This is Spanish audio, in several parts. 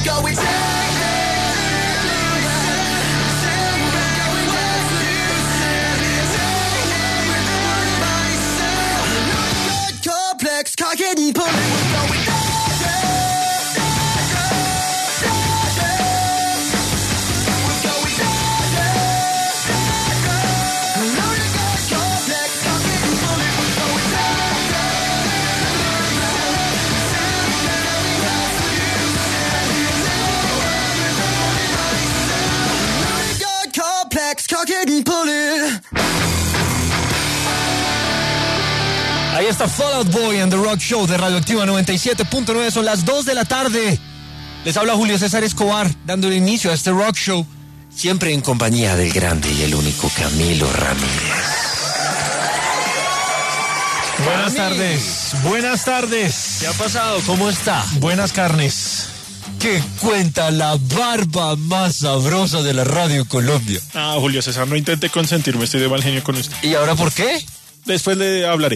Ahí está Fall Out Boy en The Rock Show de Radioactiva 97.9. Son las 2 de la tarde. Les habla Julio César Escobar, dándole inicio a este Rock Show, siempre en compañía del grande y el único Camilo Ramírez. Buenas tardes, buenas tardes. ¿Qué ha pasado? ¿Cómo está? Buenas carnes. ¿Qué cuenta la barba más sabrosa de la radio Colombia? Ah, Julio César, no intente consentirme, estoy de mal genio con usted. ¿Y ahora por qué? Después le hablaré.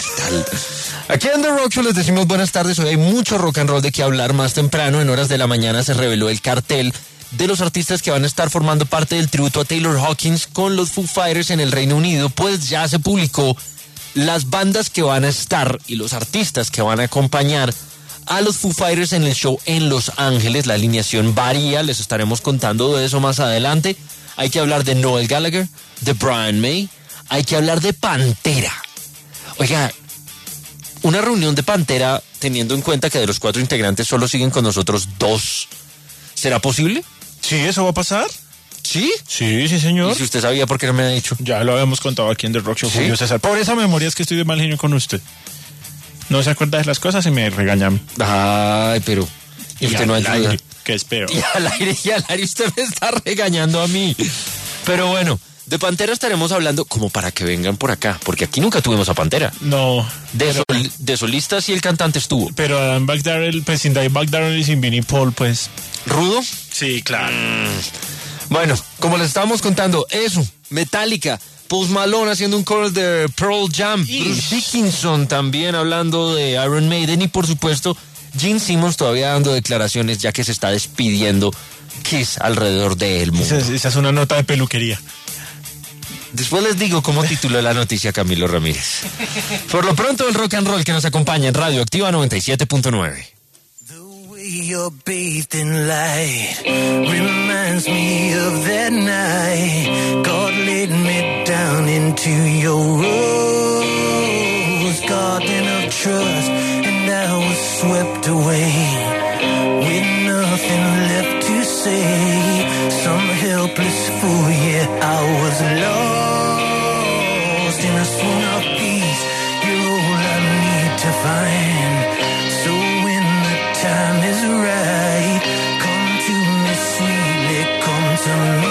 Aquí en The Rock Show les decimos buenas tardes. Hoy hay mucho rock and roll de qué hablar. Más temprano, en horas de la mañana, se reveló el cartel de los artistas que van a estar formando parte del tributo a Taylor Hawkins con los Foo Fighters en el Reino Unido. Pues ya se publicó las bandas que van a estar y los artistas que van a acompañar a los Foo Fighters en el show en Los Ángeles. La alineación varía, les estaremos contando de eso más adelante. Hay que hablar de Noel Gallagher, de Brian May, hay que hablar de Pantera. Oiga, una reunión de Pantera, teniendo en cuenta que de los 4 integrantes solo siguen con nosotros 2. ¿Será posible? ¿Sí, eso va a pasar? ¿Sí? Sí, sí, señor. ¿Y si usted sabía, por qué no me ha dicho? Ya lo habíamos contado aquí en The Rock Show, ¿Sí? Julio César. Por esa memoria es que estoy de mal genio con usted. No se acuerda de las cosas y me regaña. Ay, pero... Y usted no ayuda. Que es peor. Y al aire usted me está regañando a mí. Pero bueno, de Pantera estaremos hablando como para que vengan por acá, porque aquí nunca tuvimos a Pantera. No. De solistas sí el cantante estuvo. Pero Adam Bagdarrell, pues sin Dave Bagdarrell y sin Vinnie Paul, pues... ¿Rudo? Sí, claro. Bueno, como les estábamos contando, eso, Metallica, Post Malone haciendo un cover de Pearl Jam, Bruce Dickinson también hablando de Iron Maiden y por supuesto Gene Simmons todavía dando declaraciones ya que se está despidiendo Kiss alrededor del mundo. Esa es una nota de peluquería. Después les digo cómo tituló la noticia Camilo Ramírez. Por lo pronto el rock and roll que nos acompaña en Radio Activa 97.9. You're bathed in light, reminds me of that night God laid me down into your rose garden of trust, and I was swept away with nothing left to say. Some helpless fool, yeah, I was lost in a swoon of peace. You're all I need to find. So when the time is right, come to me sweetly, come to me.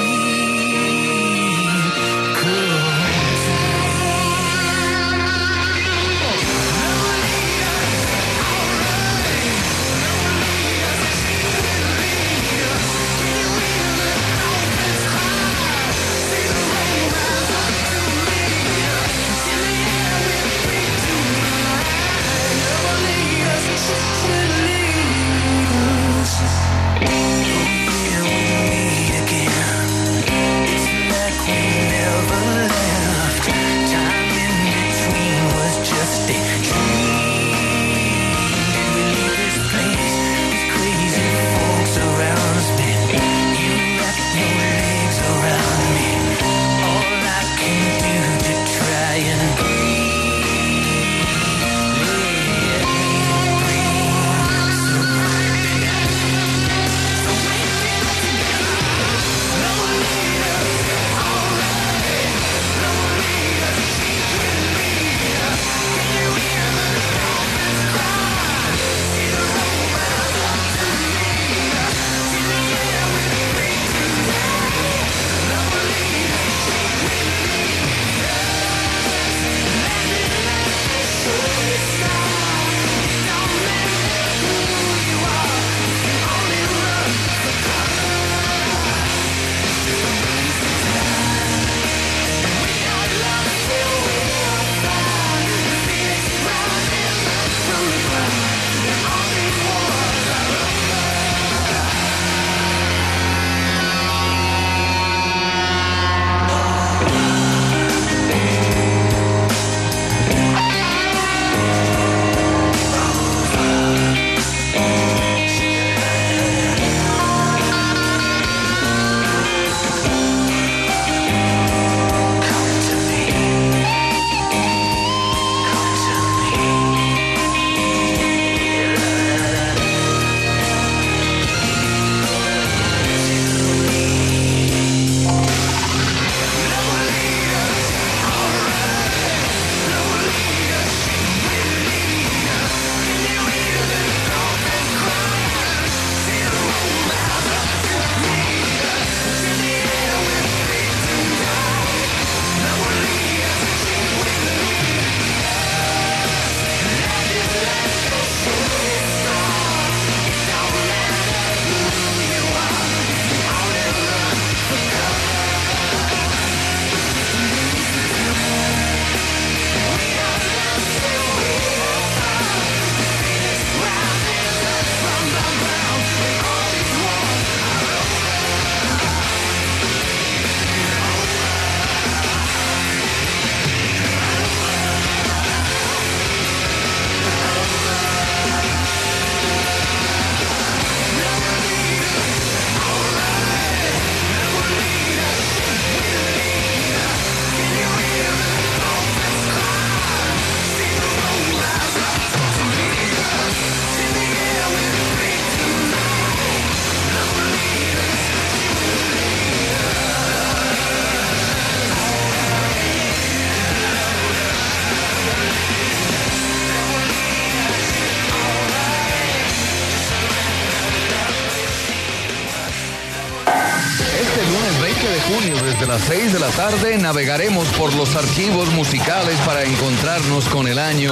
de junio, desde las 6 de la tarde, navegaremos por los archivos musicales para encontrarnos con el año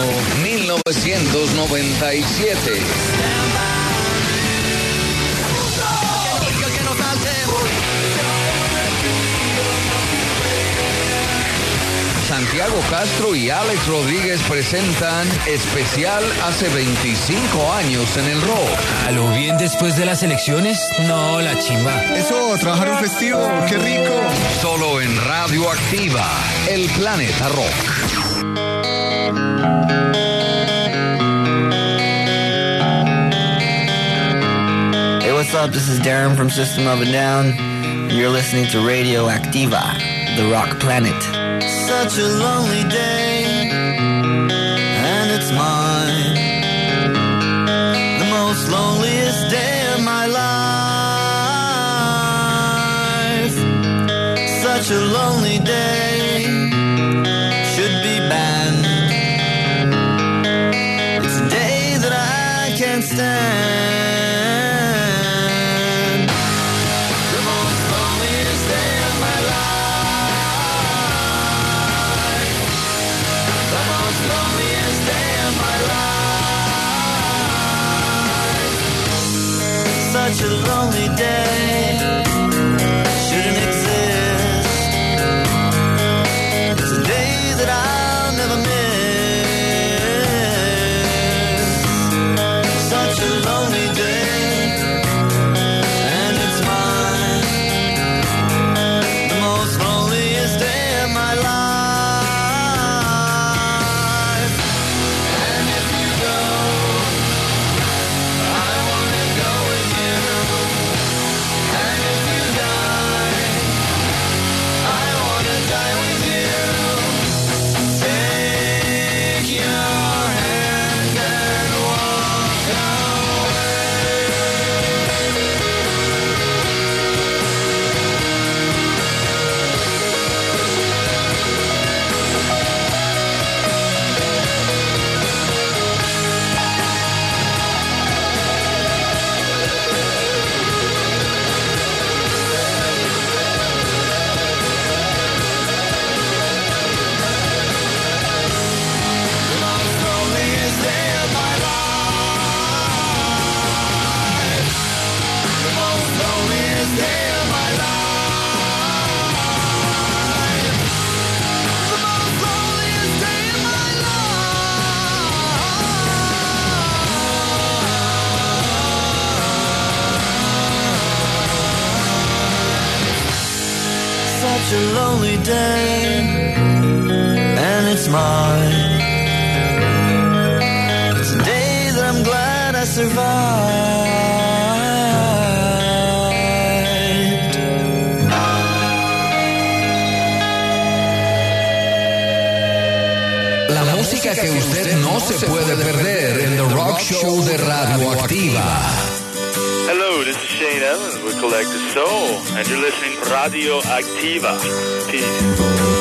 1997. Santiago Castro y Alex Rodríguez presentan Especial hace 25 años en el rock. ¿A lo bien después de las elecciones? No, la chimba. Eso, trabajar un festivo, qué rico. Solo en Radio Activa, El Planeta Rock. Hey, what's up? This is Darren from System of a Down. You're listening to Radio Activa, the rock planet. Such a lonely day, and it's mine. The most loneliest day of my life. Such a lonely day, should be banned. It's a day that I can't stand. The most loneliest day of my life. The most loneliest day of my life. Such a lonely day shouldn't exist. It's a day that I'll never miss. Such a lonely day, and it's mine. The most loneliest day of my life. And if you go, I wanna go with you. And if you die, I wanna die with you. Take your hand and walk away. The most loneliest day of my life. The most loneliest day of my life. The most loneliest day of my life. Such a lonely day, and it's mine. It's a day that I'm glad I survived. La música que usted no se puede perder en The Rock Show de Radio Activa. Hello, this is Shane Evans with Collective Soul, and you're listening to Radio Activa. Peace.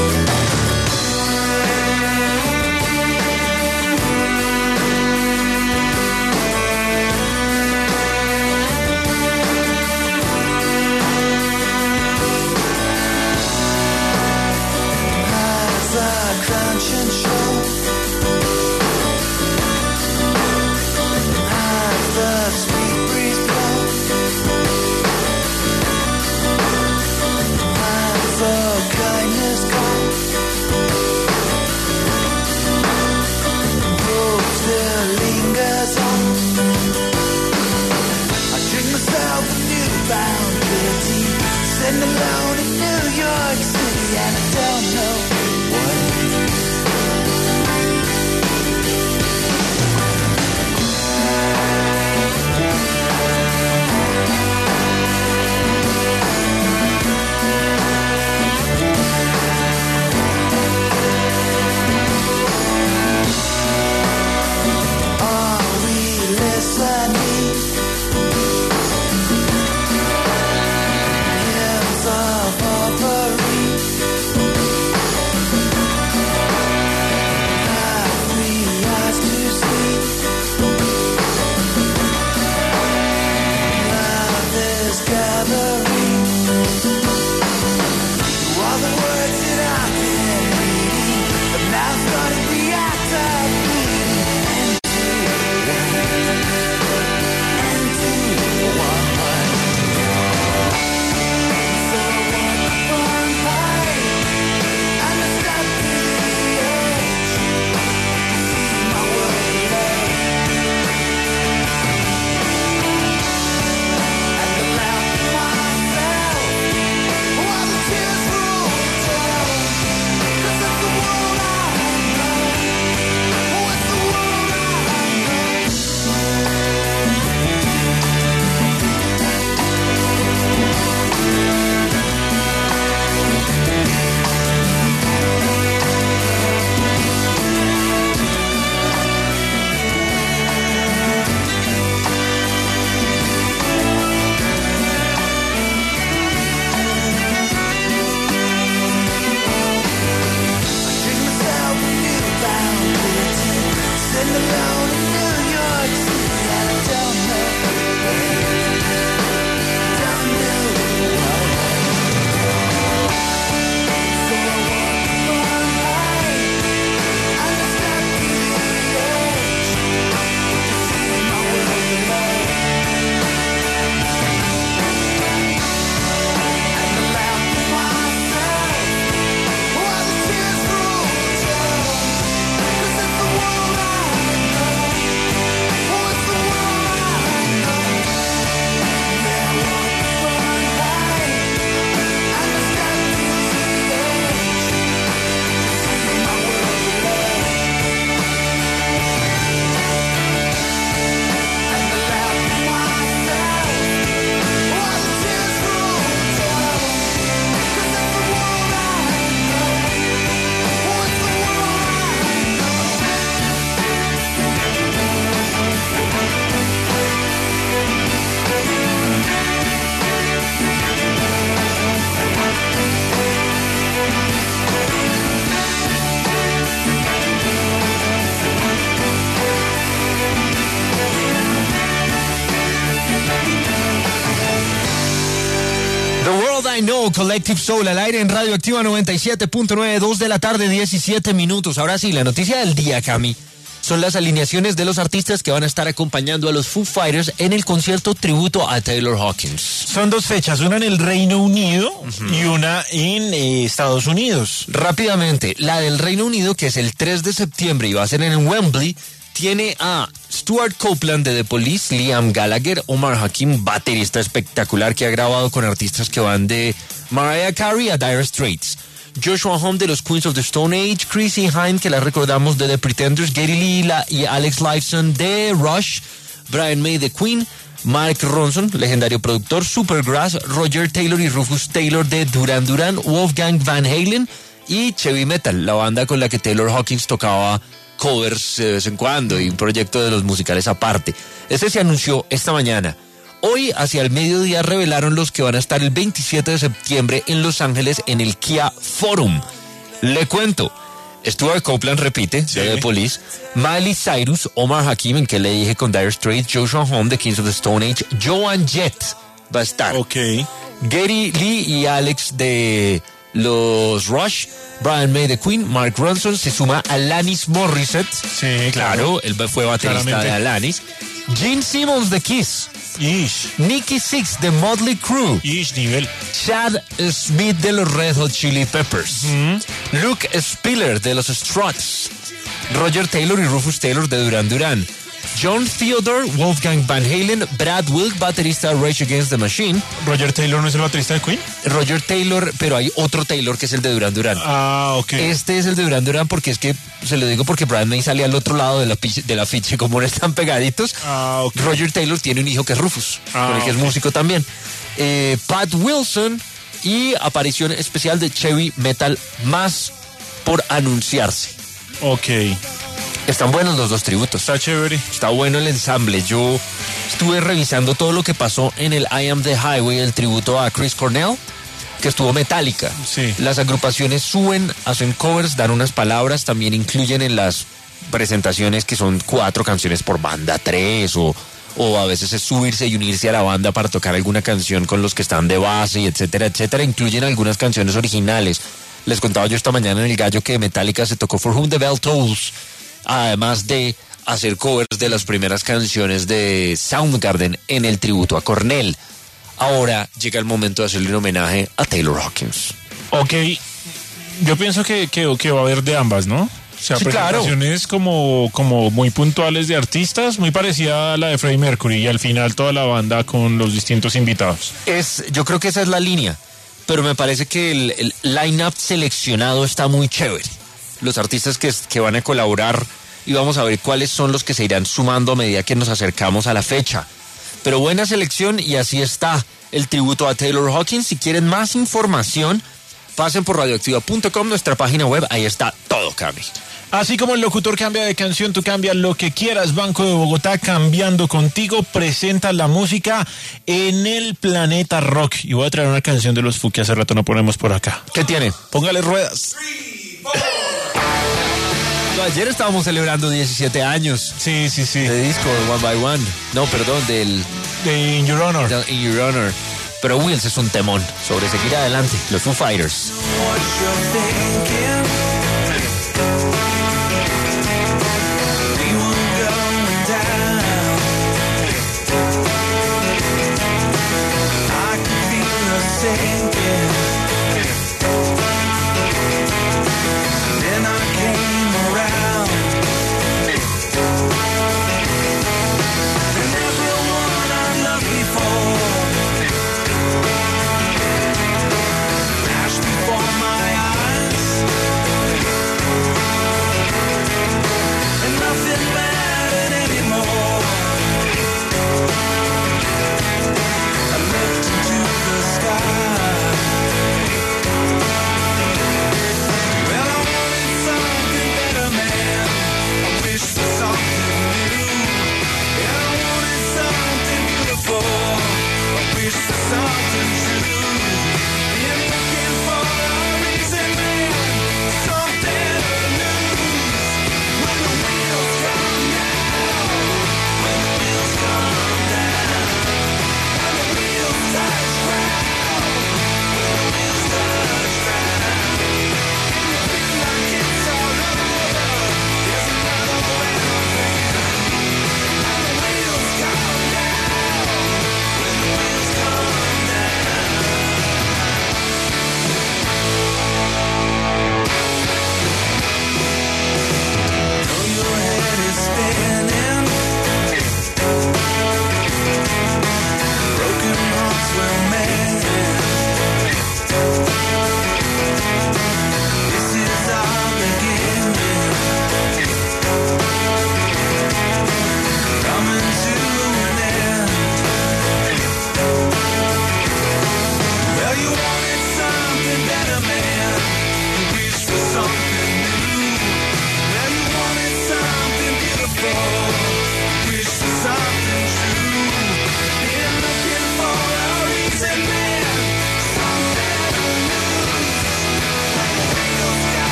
As the conscience show, as the sweet breeze blows, as the kindness goes. Show, Collective Soul, al aire en Radio Activa 97.9, 2 de la tarde, 17 minutos. Ahora sí, la noticia del día, Cami, son las alineaciones de los artistas que van a estar acompañando a los Foo Fighters en el concierto tributo a Taylor Hawkins. Son dos fechas, una en el Reino Unido y una en Estados Unidos. Rápidamente, la del Reino Unido, que es el 3 de septiembre y va a ser en Wembley, tiene a Stuart Copeland de The Police, Liam Gallagher, Omar Hakim, baterista espectacular que ha grabado con artistas que van de Mariah Carey a Dire Straits, Joshua Homme de los Queens of the Stone Age, Chrissy Hynde, que la recordamos de The Pretenders, Geddy Lee y Alex Lifeson de Rush, Brian May de Queen, Mark Ronson, legendario productor, Supergrass, Roger Taylor y Rufus Taylor de Duran Duran, Wolfgang Van Halen y Chevy Metal, la banda con la que Taylor Hawkins tocaba covers de vez en cuando y un proyecto de los musicales aparte. Este se anunció esta mañana. Hoy, hacia el mediodía, revelaron los que van a estar el 27 de septiembre en Los Ángeles en el Kia Forum. Le cuento, Stuart Copeland repite, de The Police, Miley Cyrus, Omar Hakim, en que le dije con Dire Straits, Joshua Homme de Kings of the Stone Age, Joan Jett va a estar. Geddy Lee y Alex de los Rush, Brian May de Queen, Mark Ronson, se suma Alanis Morissette. Sí, claro, él fue baterista de Alanis. Gene Simmons de Kiss. Nicky Sixx de Motley Crue. Nivel. Chad Smith de los Red Hot Chili Peppers. Luke Spiller de los Struts. Roger Taylor y Rufus Taylor de Duran Duran. John Theodore, Wolfgang Van Halen, Brad Wilk, baterista de Rage Against the Machine. ¿Roger Taylor no es el baterista de Queen? Roger Taylor, pero hay otro Taylor que es el de Duran Duran. Ah, ok. Este es el de Duran Duran porque es que, se lo digo porque Brian May sale al otro lado del afiche, como no están pegaditos. Ah, ok. Roger Taylor tiene un hijo que es Rufus, con el que es músico también. Pat Wilson y aparición especial de Chevy Metal, más por anunciarse. Ok. Están buenos los dos tributos. Está chévere. Está bueno el ensamble. Yo estuve revisando todo lo que pasó en el I Am the Highway, el tributo a Chris Cornell, que estuvo Metallica. Sí. Las agrupaciones suben, hacen covers, dan unas palabras, también incluyen en las presentaciones que son 4 canciones por banda, 3 o a veces es subirse y unirse a la banda para tocar alguna canción con los que están de base, y etcétera, etcétera. Incluyen algunas canciones originales. Les contaba yo esta mañana en El Gallo que Metallica se tocó For Whom the Bell Tolls, además de hacer covers de las primeras canciones de Soundgarden en el tributo a Cornell. Ahora llega el momento de hacerle un homenaje a Taylor Hawkins. Ok, yo pienso que va a haber de ambas, ¿no? O sea, sí, presentaciones como muy puntuales de artistas, muy parecida a la de Freddie Mercury, y al final toda la banda con los distintos invitados. Yo creo que esa es la línea, pero me parece que el line-up seleccionado está muy chévere. Los artistas que van a colaborar, y vamos a ver cuáles son los que se irán sumando a medida que nos acercamos a la fecha. Pero buena selección, y así está el tributo a Taylor Hawkins. Si quieren más información, pasen por radioactiva.com, nuestra página web, ahí está todo, Cami. Así como el locutor cambia de canción, tú cambias lo que quieras. Banco de Bogotá, cambiando contigo, presenta la música en el planeta rock. Y voy a traer una canción de los Foo que hace rato no ponemos por acá. ¿Qué tiene? Póngale ruedas. Ayer estábamos celebrando 17 años. Sí. De disco, One by One. No, perdón, de In Your Honor. In Your Honor. Pero Wills es un temón sobre seguir adelante. Los Foo Fighters.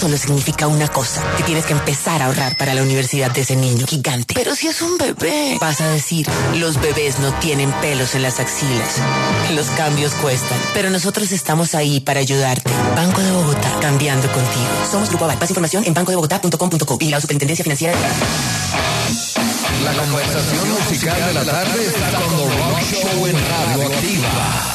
solo significa una cosa, que tienes que empezar a ahorrar para la universidad de ese niño gigante. Pero si es un bebé, vas a decir, los bebés no tienen pelos en las axilas. Los cambios cuestan, pero nosotros estamos ahí para ayudarte. Banco de Bogotá, cambiando contigo. Somos Grupo Aval. Más información en bancodebogotá.com.co y la Superintendencia Financiera de... La conversación musical de la tarde está con The Rock Show en Radio Activa.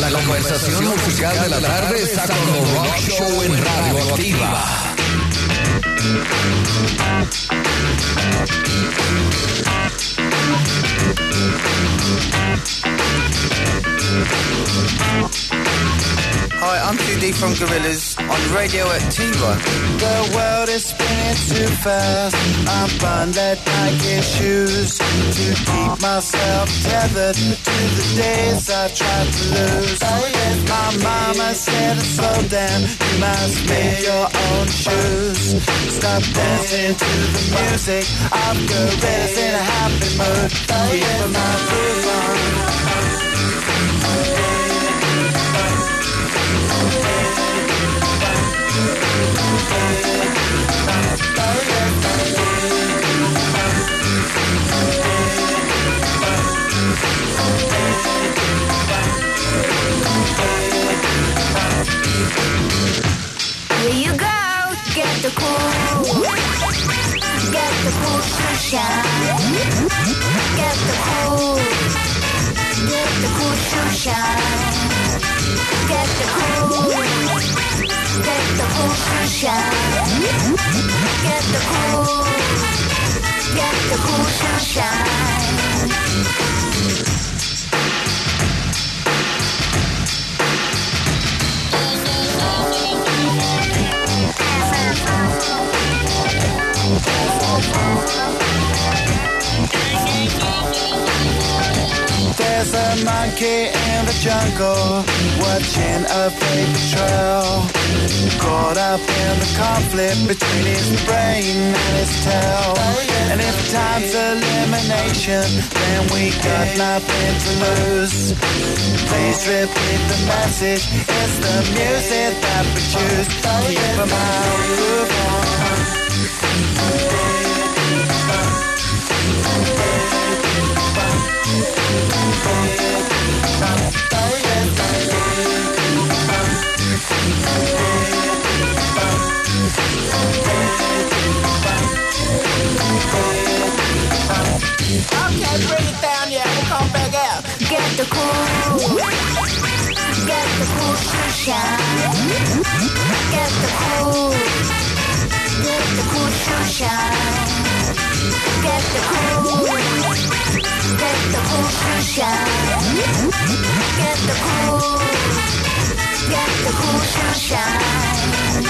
La conversación musical de la tarde está con The Rock Show en Radio Activa. Hi, I'm QD from Gorillaz on Radio Activa. The world is spinning too fast. I'm buying that Nike shoes to keep myself tethered to the days I tried to lose. My mama said to slow down, you must make your own shoes. Stop dancing to the music of Gorillaz in a happy mood. Keep my groove on. Here you go, get the cool shine. Get the cool shoe shine. Get the cool shoe shine. Get the cool shoe shine. There's a monkey in the jungle watching a paper trail, caught up in the conflict between his brain and his tail. And if time's elimination, then we got nothing to lose. Please repeat the message, it's the music that we choose. Keep my groove on. Okay, bring it down, yeah, we'll come back out. Get the cool shoe shine. Get the cool shoe shine. Get the cool shoe shine. Get the cool shoe shine.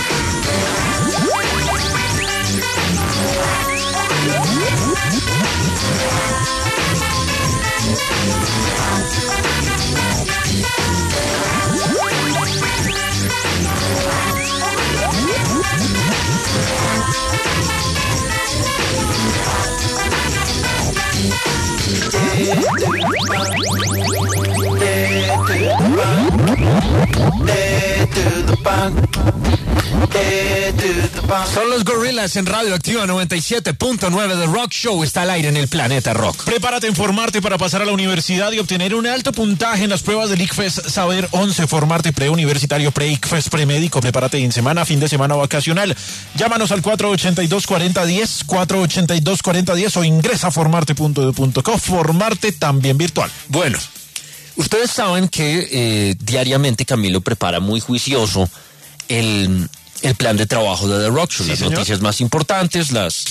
Son los Gorillaz en Radio Activa 97.9. The Rock Show está al aire en el planeta Rock. Prepárate a informarte para pasar a la universidad y obtener un alto puntaje en las pruebas del ICFES Saber 11. Formarte preuniversitario, pre-ICFES, premédico. Prepárate en semana, fin de semana vacacional. Llámanos al 482-4010, 482-4010 o ingresa a formarte.edu.co. Formarte también virtual. Bueno, ustedes saben que diariamente Camilo prepara muy juicioso el plan de trabajo de The Rock Show. Sí, las señor. noticias más importantes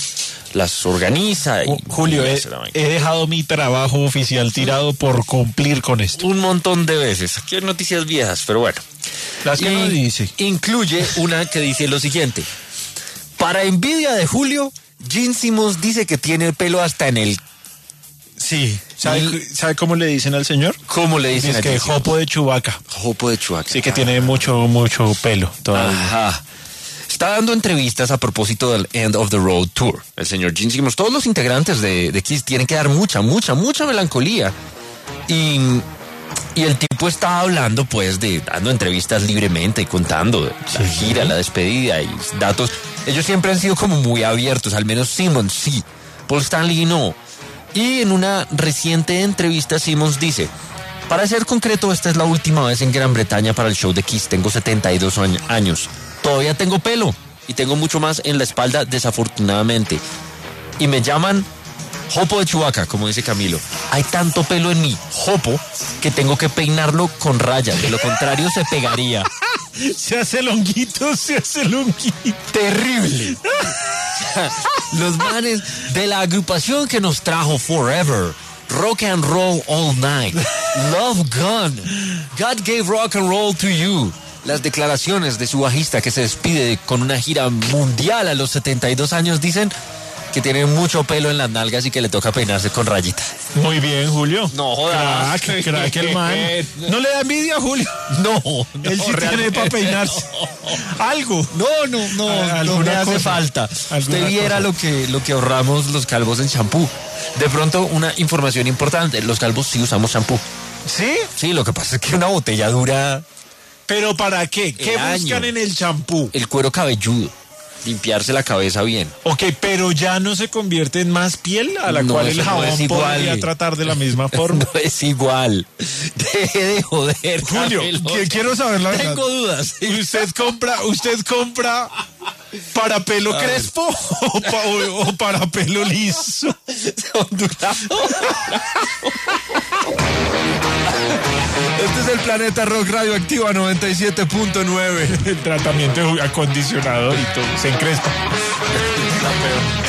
las organiza. Julio, he dejado mi trabajo oficial tirado por cumplir con esto. Un montón de veces. Aquí hay noticias viejas, pero bueno. Las que no dice. Incluye una que dice lo siguiente. Para envidia de Julio, Gene Simmons dice que tiene el pelo hasta en el... Sí. ¿Sabe cómo le dicen al señor? ¿Cómo le dicen? Es que Jopo de Chewbacca. Jopo de Chewbacca. Sí, que tiene mucho pelo todavía. Ajá. Está dando entrevistas a propósito del End of the Road Tour. El señor Gene Simmons, todos los integrantes de Kiss tienen que dar mucha melancolía. Y el tipo está hablando, pues, dando entrevistas libremente y contando de la gira, la despedida y datos. Ellos siempre han sido como muy abiertos, al menos Simmons sí, Paul Stanley no. Y en una reciente entrevista Simmons dice: para ser concreto, esta es la última vez en Gran Bretaña para el show de Kiss. Tengo 72 años. Todavía tengo pelo y tengo mucho más en la espalda, desafortunadamente. Y me llaman Jopo de Chewbacca, como dice Camilo. Hay tanto pelo en mi jopo que tengo que peinarlo con rayas. De lo contrario, se pegaría. Se hace longuito. Terrible. Los manes de la agrupación que nos trajo Forever, Rock and Roll All Night, Love Gun, God Gave Rock and Roll to You. Las declaraciones de su bajista que se despide con una gira mundial a los 72 años dicen que tiene mucho pelo en las nalgas y que le toca peinarse con rayita. Muy bien, Julio. No jodas. Crack el man. ¿No le da envidia, Julio? No, Él sí tiene para peinarse. Algo. No me hace falta. Usted viera lo que ahorramos los calvos en champú. De pronto, una información importante. Los calvos sí usamos champú. ¿Sí? Sí, lo que pasa es que una botella dura... ¿Pero para qué? ¿Qué buscan en el champú? El cuero cabelludo. Limpiarse la cabeza bien. Ok, pero ya no se convierte en más piel a la cual el jabón podría tratar de la misma forma. No es igual. Deje de joder, Julio, quiero saber la verdad. Tengo dudas. ¿Usted compra para pelo crespo o para pelo liso? Este es el Planeta Rock Radioactiva 97.9. El tratamiento acondicionado y todo se encrespa. Está peor.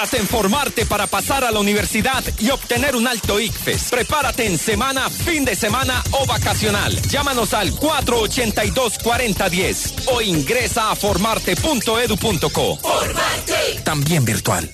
demorarte en formarte para pasar a la universidad y obtener un alto ICFES. Prepárate en semana, fin de semana o vacacional. Llámanos al 482-4010 o ingresa a formarte.edu.co. ¡Formarte! También virtual.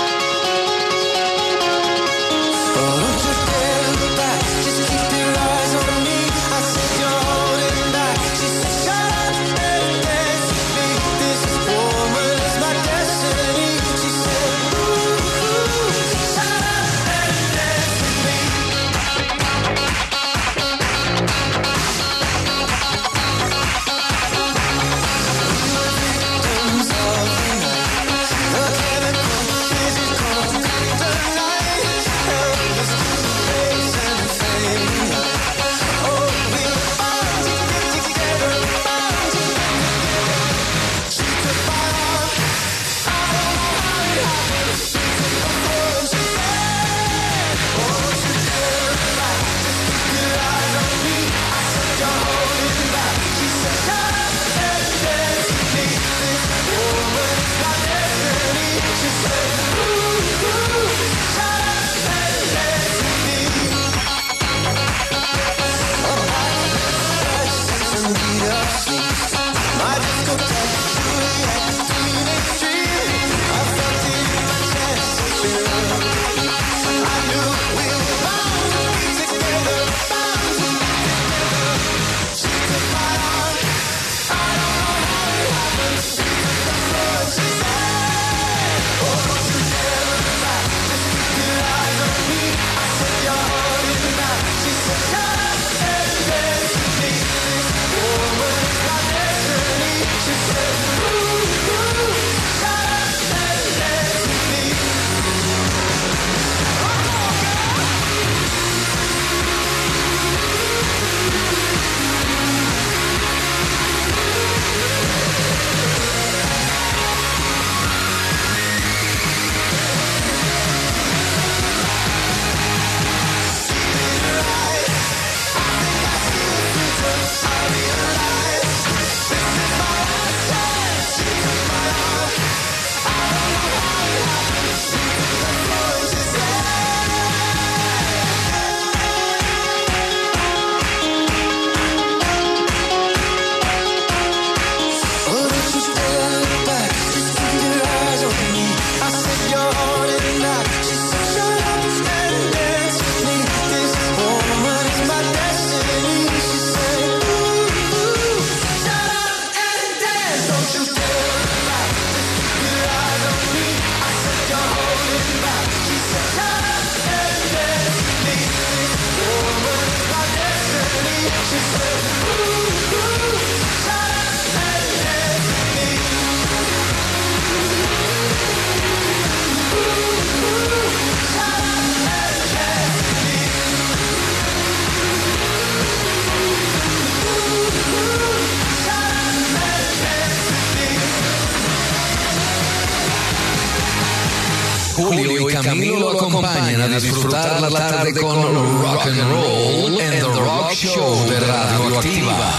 Julio y Camilo lo acompañan a disfrutar la tarde con Rock and Roll en The Rock Show de Radioactiva.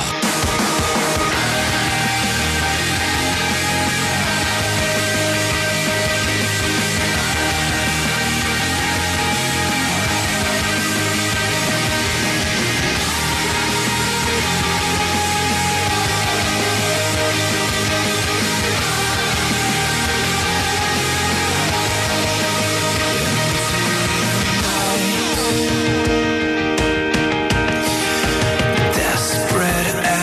Desperate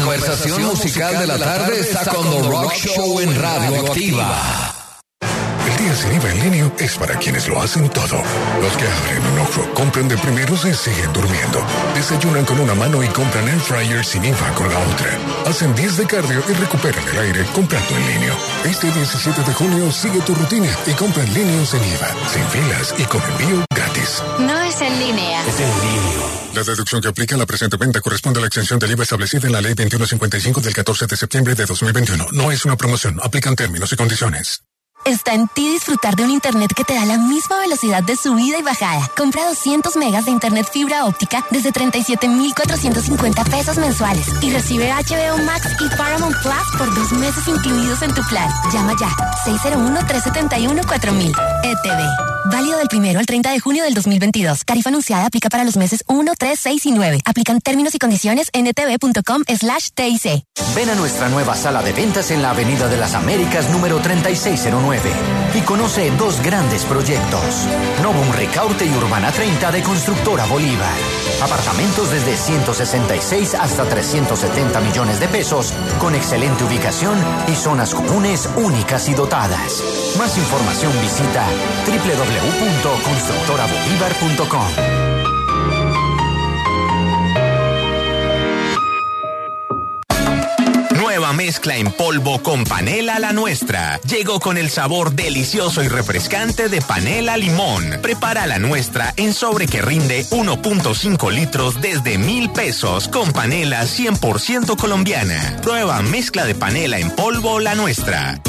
conversación musical de la tarde está con The Rock Show en Radioactiva. El día sin IVA en línea es para quienes lo hacen todo. Los que abren un ojo, compran de primeros y siguen durmiendo. Desayunan con una mano y compran air fryer sin IVA con la otra. Hacen 10 de cardio y recuperan el aire comprando en línea. Este 17 de junio sigue tu rutina y compra en línea sin IVA, sin filas y con envío gratis. No es en línea. Es en línea. La deducción que aplica a la presente venta corresponde a la exención del IVA establecida en la Ley 2155 del 14 de septiembre de 2021. No es una promoción. Aplican términos y condiciones. Está en ti disfrutar de un internet que te da la misma velocidad de subida y bajada. Compra 200 megas de internet fibra óptica desde 37,450 pesos mensuales y recibe HBO Max y Paramount Plus por 2 meses incluidos en tu plan. Llama ya 601-371-4000. ETV. Válido del 1 al 30 de junio del 2022. Tarifa anunciada aplica para los meses 1, 3, 6 y 9. Aplican términos y condiciones en etv.com/TIC. Ven a nuestra nueva sala de ventas en la Avenida de las Américas número 3609 y conoce 2 grandes proyectos. Novum Ricaurte y Urbana 30 de Constructora Bolívar. Apartamentos desde 166 hasta 370 millones de pesos con excelente ubicación y zonas comunes únicas y dotadas. Más información visita www.constructorabolívar.com. Nueva mezcla en polvo con panela La Nuestra. Llegó con el sabor delicioso y refrescante de panela limón. Prepara La Nuestra en sobre que rinde 1.5 litros desde 1,000 pesos con panela 100% colombiana. Prueba mezcla de panela en polvo La Nuestra.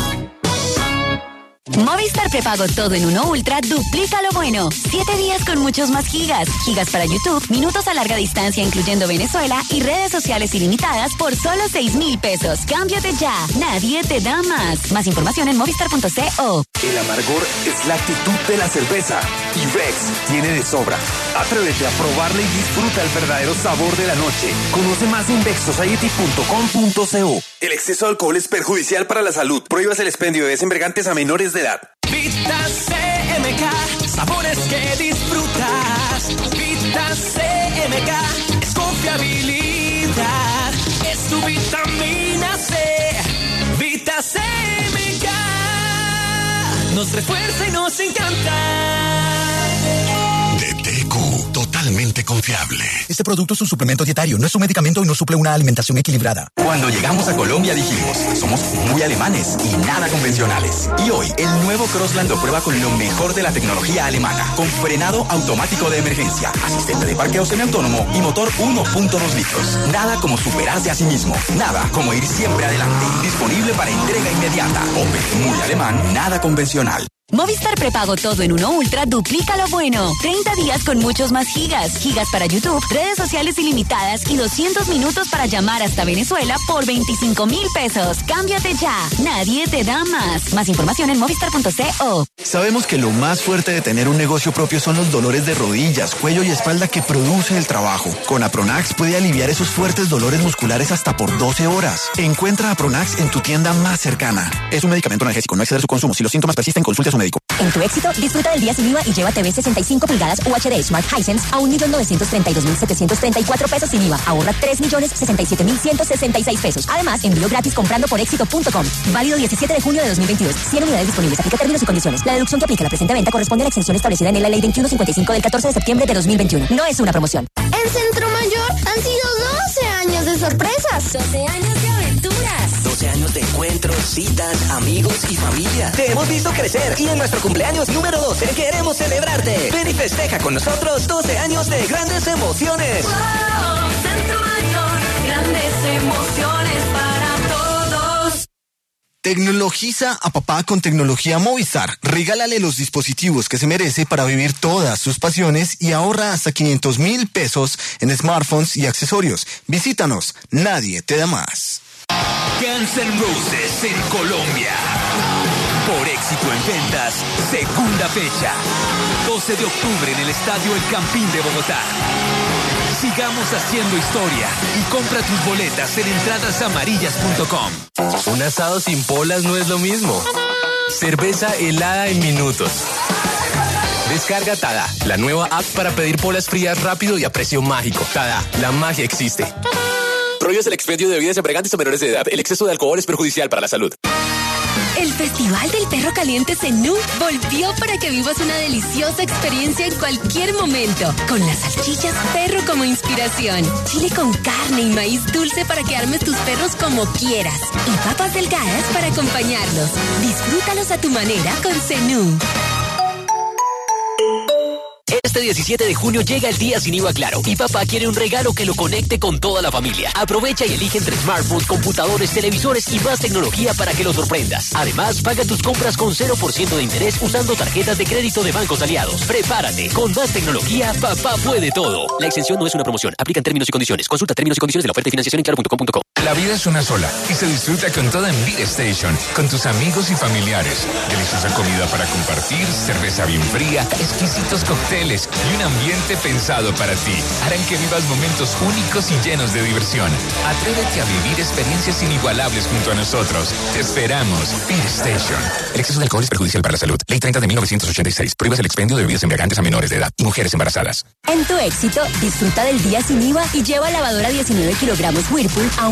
Movistar prepago todo en Uno Ultra duplica lo bueno. 7 días con muchos más gigas. Gigas para YouTube, minutos a larga distancia incluyendo Venezuela y redes sociales ilimitadas por solo 6,000 pesos. Cámbiate ya. Nadie te da más. Más información en movistar.co. El amargor es la actitud de la cerveza y Rex tiene de sobra. Atrévete a probarla y disfruta el verdadero sabor de la noche. Conoce más en vexsociety.com.co. El exceso de alcohol es perjudicial para la salud. Prohíbas el expendio de bebidas embriagantes a menores de edad. Vita CMK, sabores que disfrutas. Vita CMK es confiabilidad, es tu vitamina C. Vita CMK nos refuerza y nos encanta. De TQ, totalmente confiable. Este producto es un suplemento dietario, no es un medicamento y no suple una alimentación equilibrada. Cuando llegamos a Colombia dijimos, somos muy alemanes y nada convencionales. Y hoy, el nuevo Crossland lo prueba con lo mejor de la tecnología alemana, con frenado automático de emergencia, asistente de parqueo semiautónomo y motor 1.2 litros. Nada como superarse a sí mismo, nada como ir siempre adelante. Disponible para entrega inmediata. Opel, muy alemán, nada convencional. Movistar prepago todo en Uno Ultra duplica lo bueno. 30 días con muchos más gigas. Gigas para YouTube, redes sociales ilimitadas y 200 minutos para llamar hasta Venezuela por 25,000 pesos. Cámbiate ya. Nadie te da más. Más información en movistar.co. Sabemos que lo más fuerte de tener un negocio propio son los dolores de rodillas, cuello y espalda que produce el trabajo. Con Apronax puede aliviar esos fuertes dolores musculares hasta por 12 horas. Encuentra Apronax en tu tienda más cercana. Es un medicamento analgésico, no exceder su consumo. Si los síntomas persisten, consulte a su médico. En tu éxito, disfruta del día sin IVA y lleva TV 65 pulgadas UHD Smart Hisense a 1.932.734 pesos sin IVA. Ahorra 3.067.166 pesos. Además, envío gratis comprando por éxito.com. Válido 17 de junio de 2022. 100 unidades disponibles. Aplica términos y condiciones. La deducción que aplica a la presente venta corresponde a la exención establecida en la Ley 2155 del 14 de septiembre de 2021. No es una promoción. En Centro Mayor han sido 12 años de sorpresas. 12 años de aventuras. 12 años de encuentros, citas, amigos y familia. Te hemos visto crecer y en nuestro cumpleaños número 12 queremos celebrarte. Ven y festeja con nosotros 12 años de grandes emociones. Wow, Centro Mayor, grandes emociones para todos. Tecnologiza a papá con tecnología Movistar. Regálale los dispositivos que se merece para vivir todas sus pasiones y ahorra hasta 500,000 pesos en smartphones y accesorios. Visítanos, nadie te da más. Guns N' Roses en Colombia. Por éxito en ventas, segunda fecha. 12 de octubre en el Estadio El Campín de Bogotá. Sigamos haciendo historia y compra tus boletas en entradasamarillas.com. Un asado sin polas no es lo mismo. Cerveza helada en minutos. Descarga Tada, la nueva app para pedir polas frías rápido y a precio mágico. Tada, la magia existe. Prohíbes el expendio de bebidas embriagantes a menores de edad. El exceso de alcohol es perjudicial para la salud. El Festival del Perro Caliente Zenú volvió para que vivas una deliciosa experiencia en cualquier momento. Con las salchichas perro como inspiración, chile con carne y maíz dulce para que armes tus perros como quieras y papas delgadas para acompañarlos. Disfrútalos a tu manera con Zenú. Este 17 de junio llega el día sin IVA Claro y papá quiere un regalo que lo conecte con toda la familia. Aprovecha y elige entre smartphones, computadores, televisores y más tecnología para que lo sorprendas. Además, paga tus compras con 0% de interés usando tarjetas de crédito de bancos aliados. Prepárate, con más tecnología, papá puede todo. La exención no es una promoción, aplica en términos y condiciones. Consulta términos y condiciones de la oferta y financiación en claro.com.co. La vida es una sola y se disfruta con toda en Beer Station, con tus amigos y familiares. Deliciosa comida para compartir, cerveza bien fría, exquisitos cócteles y un ambiente pensado para ti. Harán que vivas momentos únicos y llenos de diversión. Atrévete a vivir experiencias inigualables junto a nosotros. Te esperamos. Beer Station. El exceso de alcohol es perjudicial para la salud. Ley 30 de 1986. Prohíbes el expendio de bebidas embriagantes a menores de edad y mujeres embarazadas. En tu éxito, disfruta del día sin IVA y lleva lavadora 19 kilogramos Whirlpool a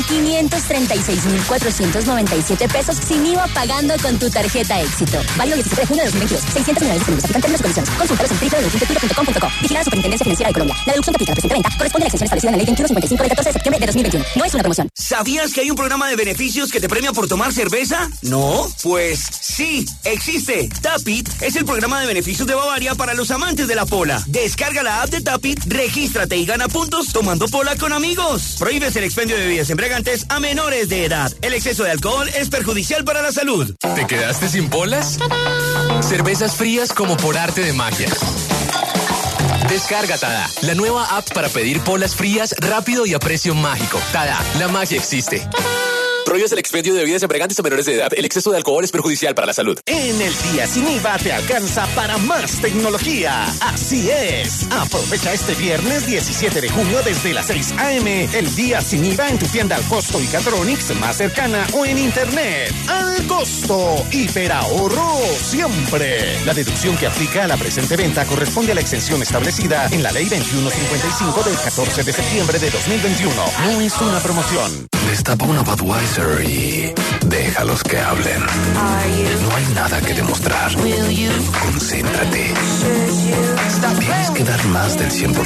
1.536.497 pesos sin IVA pagando con tu tarjeta éxito. Válido 17 de junio de 2022. 600 unidades disponibles. Aplican términos y condiciones. Consúltalos en www.tuya.com.co. Vigilada Superintendencia Financiera de Colombia. La deducción que aplica a la presente venta corresponde a la exención establecida en la Ley 2155 del 14 de septiembre de 2021. No es una promoción. ¿Sabías que hay un programa de beneficios que te premia por tomar cerveza? ¿No? Pues sí, existe. Tapit es el programa de beneficios de Bavaria para los amantes de la pola. Descarga la app de Tapit, regístrate y gana puntos tomando pola con amigos. Prohíbes el expendio de bebidas embriagantes a menores de edad. El exceso de alcohol es perjudicial para la salud. ¿Te quedaste sin polas? Cervezas frías como por arte de magia. Descarga Tada, la nueva app para pedir polas frías rápido y a precio mágico. Tada, la magia existe. Prohíbes el expendio de bebidas embriagantes a menores de edad. El exceso de alcohol es perjudicial para la salud. En el día sin IVA te alcanza para más tecnología. Así es. Aprovecha este viernes 17 de junio desde las 6 a.m. el día sin IVA en tu tienda Al Costo y Catronics más cercana o en internet. Al Costo, hiperahorro siempre. La deducción que aplica a la presente venta corresponde a la exención establecida en la Ley 2155 del 14 de septiembre de 2021. No es una promoción. Destapa una Budweiser y déjalos que hablen. No hay nada que demostrar. Concéntrate. Tienes que dar más del 100%.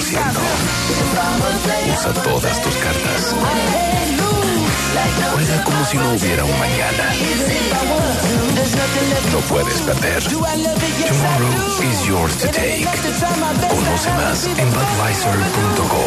Usa todas tus cartas. Juega como si no hubiera un mañana. No puedes perder. Tomorrow is yours to take. Conoce más en Budweiser.co.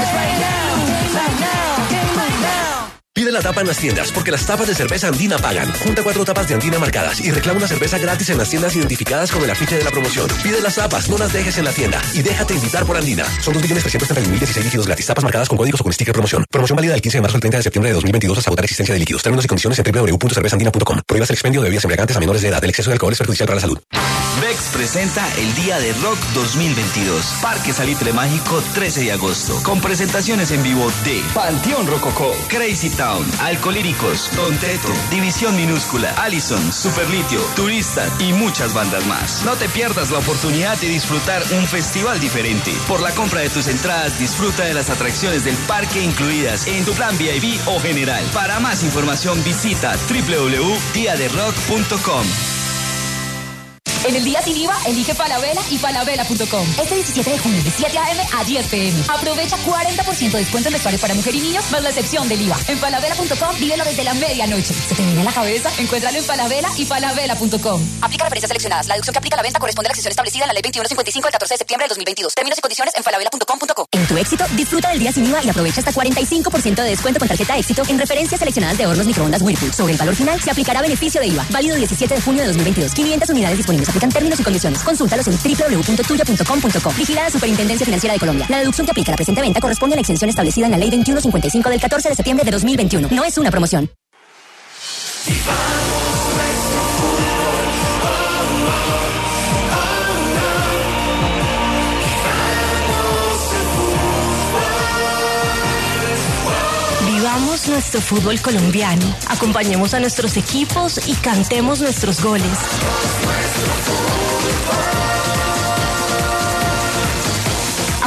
Pide la tapa en las tiendas, porque las tapas de cerveza andina pagan. Junta 4 tapas de andina marcadas y reclama una cerveza gratis en las tiendas identificadas con el afiche de la promoción. Pide las tapas, no las dejes en la tienda y déjate invitar por andina. Son 2.331.016 líquidos gratis. Tapas marcadas con códigos o con sticker promoción. Promoción válida del 15 de marzo al 30 de septiembre de 2022 hasta agotar existencia de líquidos. Términos y condiciones en www.cervezandina.com. Prohíbas el expendio de bebidas embriagantes a menores de edad. El exceso de alcohol es perjudicial para la salud. VEX presenta el Día de Rock 2022. Parque Salitre Mágico, 13 de agosto. Con presentaciones en vivo de Panteón Rococó, Crazy Town, Alcolíricos, Don Teto, División Minúscula, Allison, Superlitio, Turista y muchas bandas más. No te pierdas la oportunidad de disfrutar un festival diferente. Por la compra de tus entradas, disfruta de las atracciones del parque incluidas en tu plan VIP o general. Para más información visita www.diaderock.com. En el día sin IVA, elige Falabella y falabella.com. Este 17 de junio, de 7 a.m. a 10 p.m. Aprovecha 40% de descuento en vestuario para mujer y niños, más la excepción del IVA. En falabella.com, vívelo desde la medianoche. ¿Se te viene a la cabeza? Encuéntralo en Falabella y falabella.com. Aplica referencias seleccionadas. La deducción que aplica a la venta corresponde a la exención establecida en la Ley 2155 del 14 de septiembre del 2022. Términos y condiciones en falabella.com.co. En tu éxito, disfruta del día sin IVA y aprovecha hasta 45% de descuento con tarjeta éxito en referencias seleccionadas de hornos microondas Whirlpool. Sobre el valor final se aplicará beneficio de IVA. Válido 17 de junio de 2022. 500 unidades disponibles. Aplican términos y condiciones. Consúltalos en www.tuya.com.co. Vigilada Superintendencia Financiera de Colombia. La deducción que aplica a la presente venta corresponde a la exención establecida en la Ley 2155 del 14 de septiembre de 2021. No es una promoción. Vivamos nuestro fútbol colombiano, acompañemos a nuestros equipos y cantemos nuestros goles.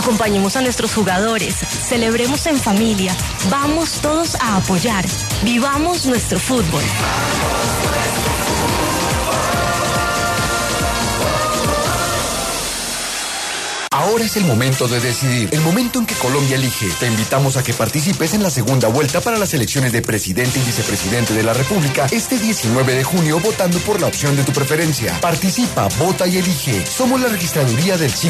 Acompañemos a nuestros jugadores, celebremos en familia, vamos todos a apoyar, vivamos nuestro fútbol. Ahora es el momento de decidir, el momento en que Colombia elige. Te invitamos a que participes en la segunda vuelta para las elecciones de presidente y vicepresidente de la República este 19 de junio votando por la opción de tu preferencia. Participa, vota y elige. Somos la registraduría del siglo